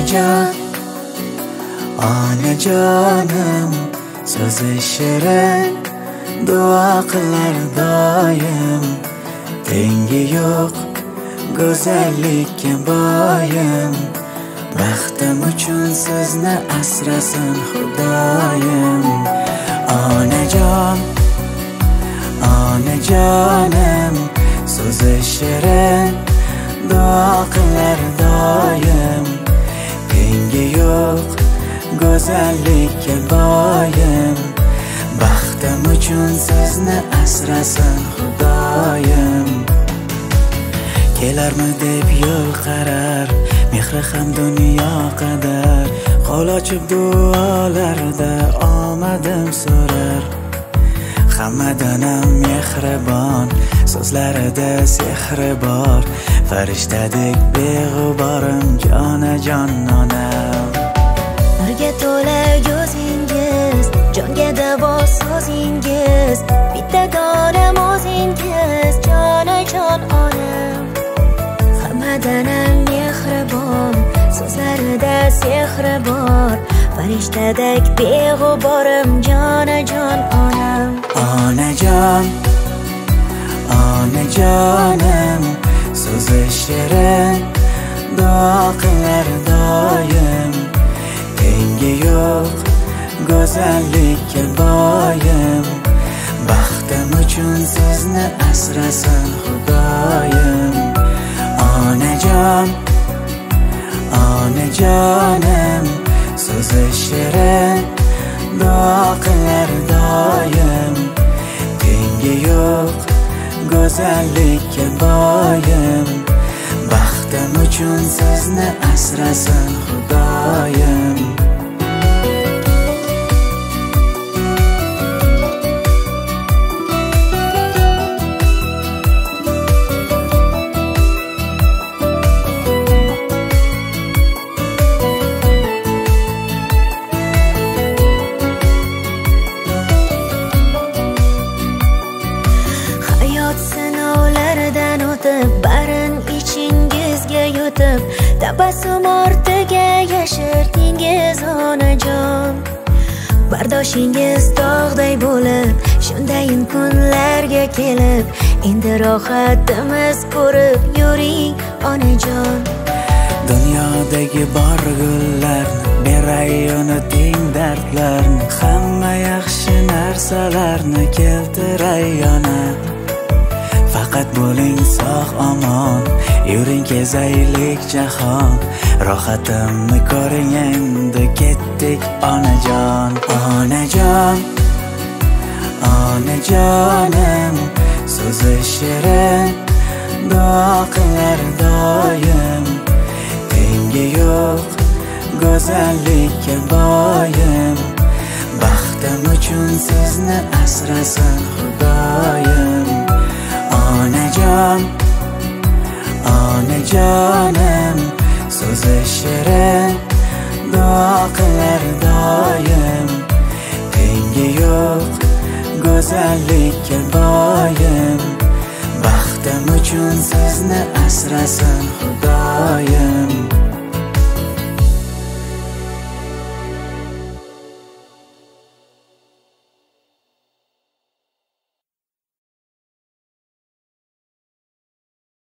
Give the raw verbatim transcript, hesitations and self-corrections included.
onajon, onajonim, so'zi shirin, duo qilar doim. Tengi yo'q go'zallikka boyim, baxtim uchun sizni asrasin Xudoyim. Onajon, onajonim, so'zi shirin, duo qilar doim. Tengi yo'q go'zallikka boyim, baxtim uchun sizni asrasin Xudoyim. Kelarmi deb yo'l qarar, mehri ham dunyo qadar. Qo'l ochib duolarda omadim so'rar. Hammadan ham mehribon, so'zlarida sehri bor. Farishtadek beg'uborim, jonajon onam. Nurga to'la ko'zingiz, jonga davo so'zingiz. Bitta dona o'zingiz, jonajon onam. Hammadan ham mehribon, so'zlarida sehri bor. Farishtadek beg'uborim, jonajon onam. Onajon, onajonim, so'zi shirin, duo qilar doim. Tengi yo'q go'zallikka boyim, baxtim uchun sizni asrasin Xudoyim. Onajon, onajonim, so'zi shirin, duo qilar doim. Tengi yo'q go'zallikka boyim, baxtim uchun sizni asrasin Xudoyim. Sinovlardan o'tib, barin ichingizga yutib, tabassum ortiga yashirdingiz onajon. Bardoshingiz tog'day bo'lib, shundayin kunlarga kelib, endi rohatimiz ko'rib yuring onajon. Dunyodagi bor gullarni, beray unuting dardlarni, hamma yaxshi narsalarni keltiray yana. Faqat bo'ling sog' omon, yuring kezaylik jahon. Rohatimni ko'ring endi, ketdik onajon. Onajon, onajonim, so'zi shirin, duo qilar doim. Tengi yo'q go'zallikka boyim, baxtim uchun sizni asrasin Xudoyim. Onajon, onajonim, so'zi shirin, duo qilar doim. Tengi yo'q go'zallikka boyim, baxtim uchun sizni asrasin Xudoyim.